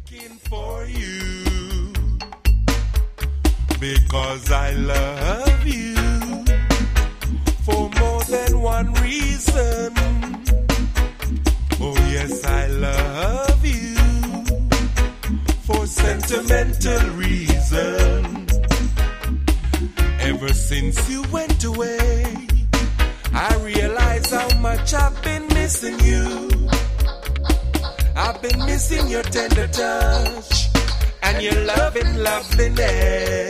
For you, because I love you for more than one reason. Oh yes, I love you for sentimental reason. Ever since you went away, I realize how much I've been missing you. I've been missing your tender touch and your loving loveliness.